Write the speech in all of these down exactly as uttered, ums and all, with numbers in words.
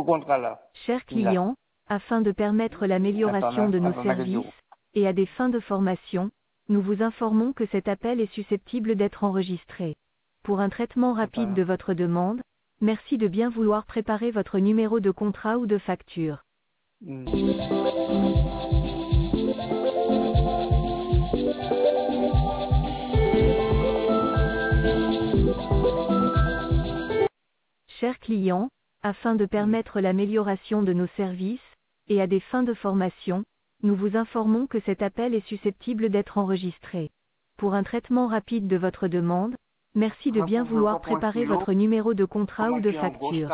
contrat là. Chers clients, afin de permettre l'amélioration de nos services et à des fins de formation, nous vous informons que cet appel est susceptible d'être enregistré. Pour un traitement rapide de votre demande, merci de bien vouloir préparer votre numéro de contrat ou de facture. Mm. Chers clients, afin de permettre l'amélioration de nos services et à des fins de formation, nous vous informons que cet appel est susceptible d'être enregistré. Pour un traitement rapide de votre demande, merci de bien vouloir préparer votre numéro de contrat ou de facture.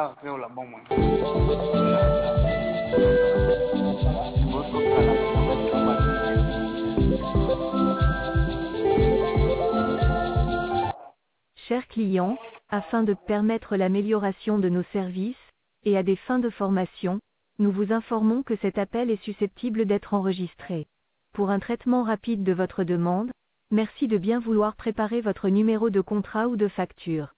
Chers clients, afin de permettre l'amélioration de nos services et à des fins de formation, nous vous informons que cet appel est susceptible d'être enregistré. Pour un traitement rapide de votre demande, merci de bien vouloir préparer votre numéro de contrat ou de facture.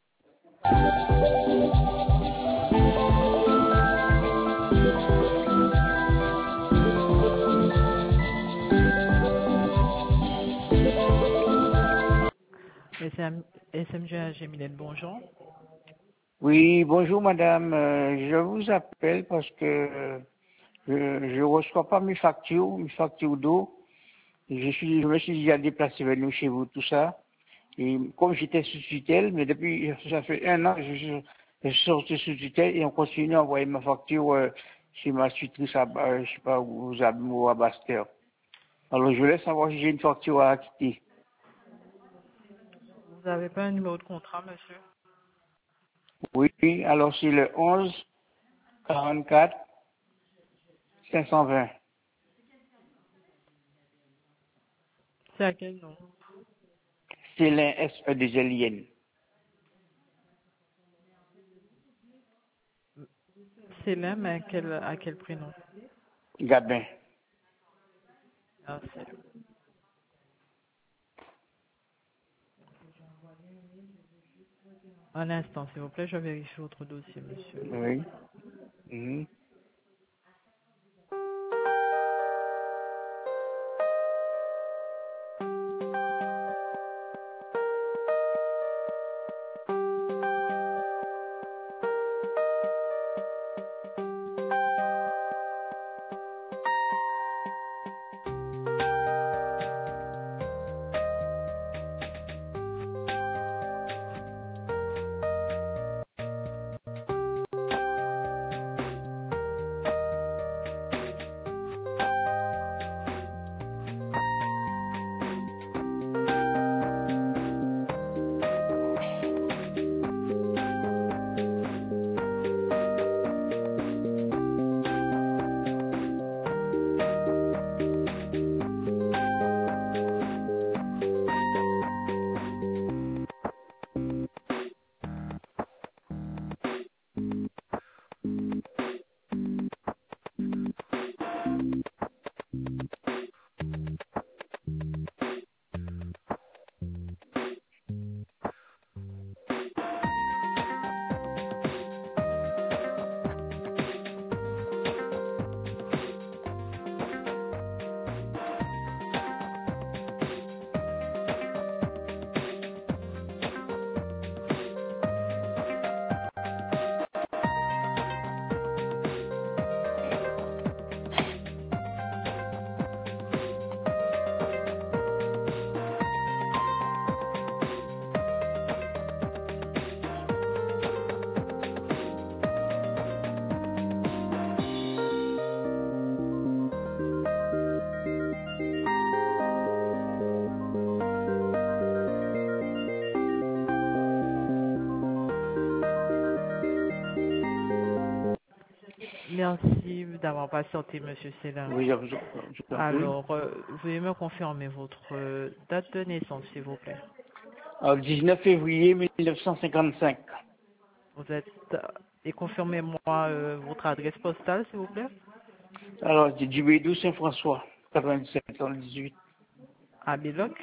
S M G Gémilène, bonjour. Oui, bonjour madame. Euh, je vous appelle parce que je ne reçois pas mes factures, mes factures d'eau. Je, suis, je me suis déjà déplacé vers nous chez vous, tout ça. Et comme j'étais sous tutelle, mais depuis, ça fait un an, je suis, je suis sorti sous tutelle et on continue à envoyer ma facture euh, chez ma tutrice, à, euh, je sais pas, où, où à Basteur. Alors je voulais savoir si j'ai une facture à acquitter. Vous n'avez pas un numéro de contrat, monsieur? Oui, alors c'est le onze quarante-quatre cinq cent vingt. C'est à quel nom? Célin S E deux L I N. Célin, mais à quel, à quel prénom? Gabin. Ah, c'est... Un instant, s'il vous plaît, je vérifie votre dossier, monsieur. Oui. Mhm. Merci d'avoir patienté, monsieur Célin. Oui, je, je, je t'en prie. Alors, euh, veuillez me confirmer votre euh, date de naissance, s'il vous plaît. Alors, dix-neuf février mille neuf cent cinquante-cinq. Vous êtes... euh, et confirmez-moi euh, votre adresse postale, s'il vous plaît. Alors, c'est du Bédou Saint-François, quatre-vingt-dix-sept dix-huit, À Béloc.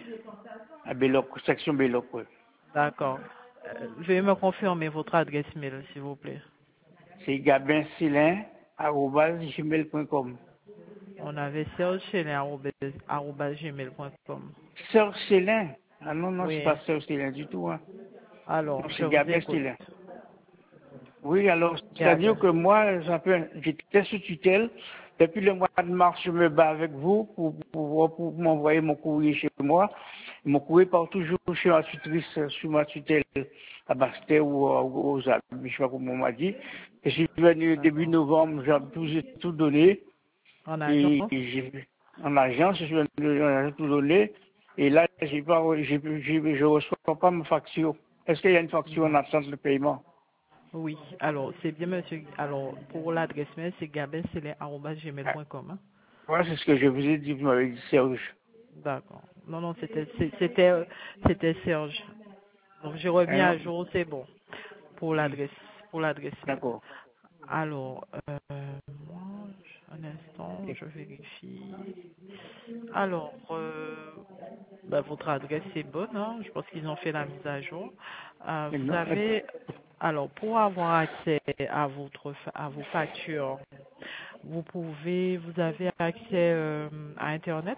à Belloc, section Belloc, oui. D'accord. Euh, veuillez me confirmer votre adresse mail, s'il vous plaît. c'est gabin célin arobase gmail point com. On avait serge célin arobase gmail point com. Serge Célin. Ah non, non, c'est Oui. pas Serge Célin du tout. Hein. Alors, Non, je c'est vous Gabin écoute. Célin. Oui, alors, Gabin. c'est-à-dire que moi, ça fait- j'étais sous tutelle. Depuis le mois de mars, je me bats avec vous pour, pour, pour m'envoyer mon courrier chez moi. Mon courrier part toujours chez ma tutrice, sous ma tutelle, à Bastet ou aux aux Alpes, je sais pas comment on m'a dit. Et je suis venu début novembre, j'ai tout, j'ai tout donné. En Et agence? j'ai, en agence, je suis venu, j'ai tout donné. Et là, j'ai pas, j'ai, j'ai, je reçois pas ma facture. Est-ce qu'il y a une facture en Non. absence de paiement? Oui. Alors, c'est bien, monsieur. Alors, pour l'adresse mail, c'est gabin célin arobase gmail point com. Hein? Ouais, c'est ce que je vous ai dit, vous m'avez dit Serge. D'accord. Non, non, c'était, c'est- c'était, euh, c'était Serge. Donc, j'ai remis Hein, à non? jour, c'est bon. Pour l'adresse, pour l'adresse mail. D'accord. Alors, euh, moi, un instant, je vérifie. Alors, euh, bah, votre adresse est bonne, hein. Je pense qu'ils ont fait la mise à jour. Euh, Et vous non, avez, alors, pour avoir accès à votre, fa- à vos factures, vous pouvez, vous avez accès euh, à Internet?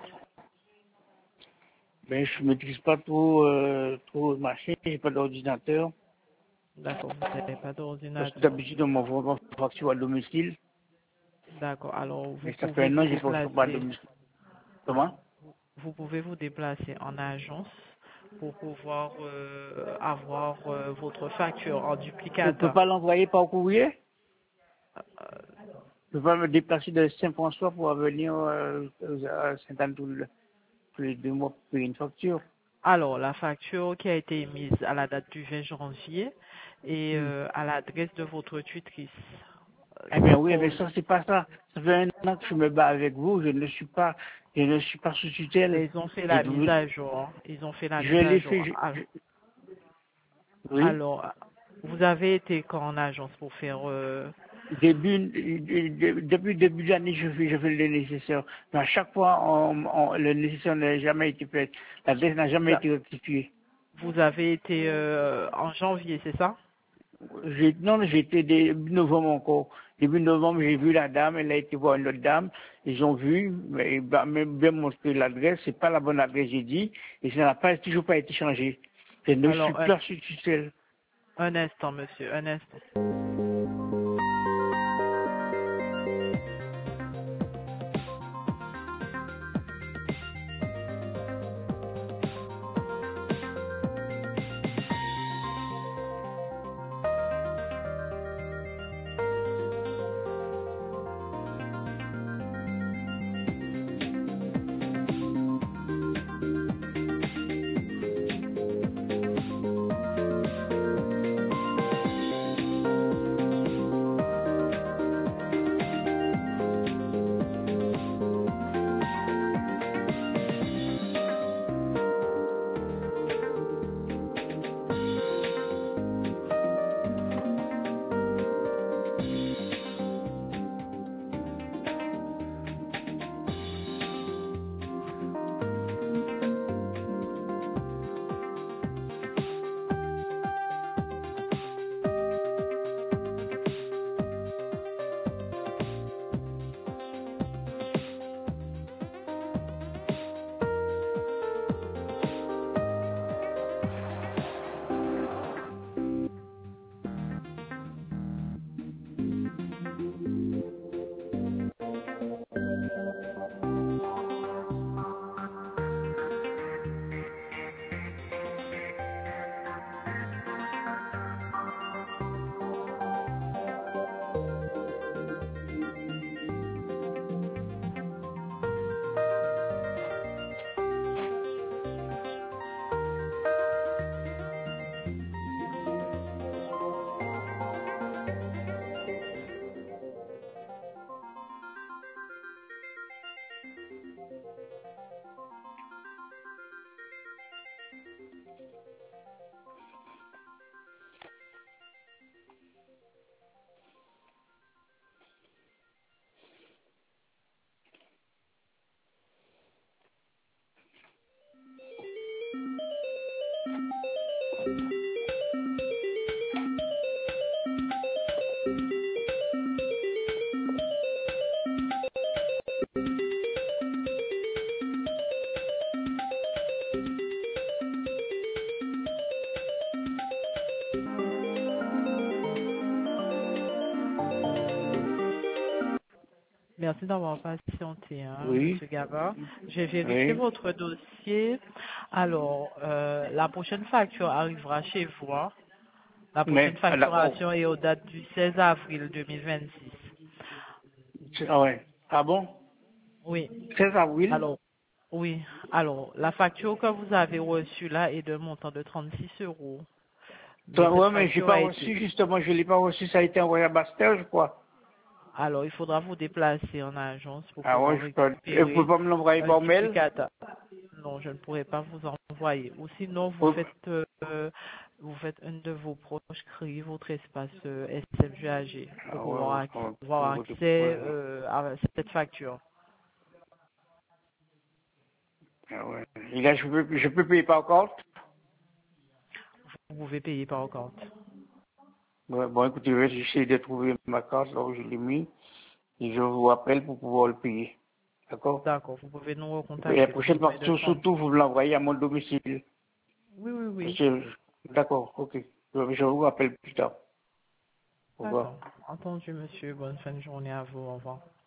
ben, je maîtrise pas trop, euh, trop le marché, j'ai pas d'ordinateur. D'accord, vous n'avez pas Parce que d'ordinateur. d'habitude, on m'envoie ma facture à domicile. D'accord, alors vous Mais ça fait pouvez un vous an que je ne reçois pas à déplacer. domicile. Comment? Vous pouvez vous déplacer en agence pour pouvoir euh, avoir euh, votre facture en Je ne peux duplicata. pas l'envoyer par courrier? Euh, Je ne peux pas me déplacer de Saint-François pour venir euh, à Saint-Anne tous le- tous les deux mois pour payer une facture. Alors, la facture qui a été émise à la date du vingt janvier et Hmm. euh, à l'adresse de votre tutrice. Euh, Eh bien oui, mais pour- ça c'est pas ça. Ça fait un an que je me bats avec vous, je ne suis pas, je ne suis pas sous tutelle. Ils ont fait Et la mise vous- à jour. Ils ont fait la je mise à l'ai fait, jour. je- Ah, je- oui. alors, vous avez été quand en agence pour faire... euh, Début, de- depuis le début de l'année, je fais, je fais le nécessaire. Mais à chaque fois, on, on- le nécessaire n'a jamais été fait. L'adresse n'a vous, jamais a- été rectifiée. vous avez été euh, en janvier, c'est ça? J'ai- non, j'étais début novembre encore. Début novembre, j'ai vu la dame, elle a été voir une autre dame. Ils ont vu, mais bah, même bien montré l'adresse, c'est pas la bonne adresse, j'ai dit, et ça n'a pas, toujours pas été changé. Je ne suis Alors, un, plus sous tutelle. un instant, monsieur, un instant. Merci d'avoir patienté, hein, Oui. Monsieur Gaba. J'ai vérifié Oui. votre dossier. Alors, euh, la prochaine facture arrivera chez vous. hein. La prochaine Mais, ah, d'accord. facturation est aux dates du seize avril deux mille vingt-six. Ah ouais. Ah bon? Oui. seize avril? Alors, oui. Alors, la facture que vous avez reçue là est d'un montant de trente-six euros. Mais Toi, cette ouais, mais j'ai facture pas a été... reçu, justement, je l'ai pas reçu, ça a été envoyé à Bastère, je crois. Alors, il faudra vous déplacer en agence pour Ah ouais, pouvoir je peux, et vous pouvez récupérer pas me l'envoyer un par mail? duplicata. Non, je ne pourrai pas vous envoyer. Ou sinon, vous Oui. faites, euh, vous faites un de vos proches créer votre espace euh, S M G A G pour Ah ouais, pouvoir ouais, ac- ouais, avoir ouais, accès ouais. euh, à cette facture. Ah ouais. Et là, je peux, je peux payer par compte? Vous pouvez payer par compte. Ouais, bon, écoutez, je vais essayer de trouver ma carte, là où je l'ai mis, et je vous rappelle pour pouvoir le payer. D'accord? D'accord, vous pouvez nous Et la recontacter. Vous prochaine disposez de facture, trente. surtout, vous me l'envoyez à mon domicile. Oui, oui, oui. Monsieur, d'accord, ok. Je je vous rappelle plus tard. Au revoir. D'accord. Entendu, monsieur. Bonne fin de journée à vous. Au revoir.